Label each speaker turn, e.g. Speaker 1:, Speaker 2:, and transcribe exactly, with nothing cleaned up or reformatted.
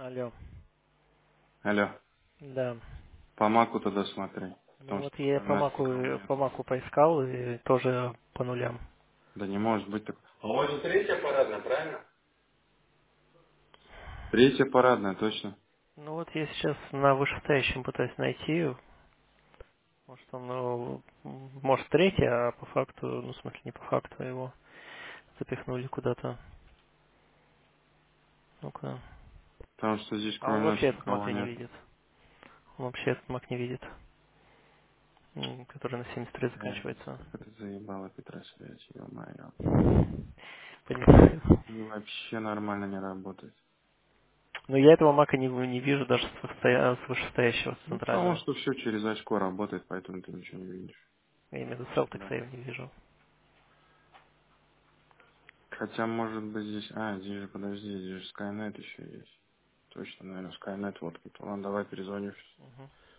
Speaker 1: Алло.
Speaker 2: Алло,
Speaker 1: Да.
Speaker 2: по маку тогда смотри,
Speaker 1: Ну
Speaker 2: потому
Speaker 1: вот
Speaker 2: что
Speaker 1: я по
Speaker 2: знаешь,
Speaker 1: маку,
Speaker 2: пока у меня...
Speaker 1: по маку поискал и тоже по нулям.
Speaker 2: Да не может быть такого. А у вас же третья парадная, правильно? Третья парадная, точно.
Speaker 1: Ну вот я сейчас на вышестоящем пытаюсь найти, может он, ну, может третий, а по факту, ну в смысле не по факту, а его запихнули куда-то. Ну-ка.
Speaker 2: Потому что здесь
Speaker 1: А он
Speaker 2: кроме нас
Speaker 1: вообще этот мак
Speaker 2: никого
Speaker 1: и не
Speaker 2: нет.
Speaker 1: видит. Он вообще этот мак не видит, м, который на семьдесят три
Speaker 2: Блядь,
Speaker 1: заканчивается.
Speaker 2: как это заебало Петра связь, ё-моё.
Speaker 1: Понимаю.
Speaker 2: И вообще нормально не работает.
Speaker 1: Но я этого мака не, не вижу даже с, выстоя- с вышестоящего, с
Speaker 2: Ну, потому
Speaker 1: центрального.
Speaker 2: что все через очко работает, поэтому ты ничего не видишь.
Speaker 1: Я имею в виду Celtics
Speaker 2: Да.
Speaker 1: я его не вижу.
Speaker 2: Хотя, может быть, здесь... А, здесь же, подожди, здесь же Skynet еще есть. Точно, наверное, Skynet вот. Ладно, давай перезвоню.
Speaker 1: Мгм.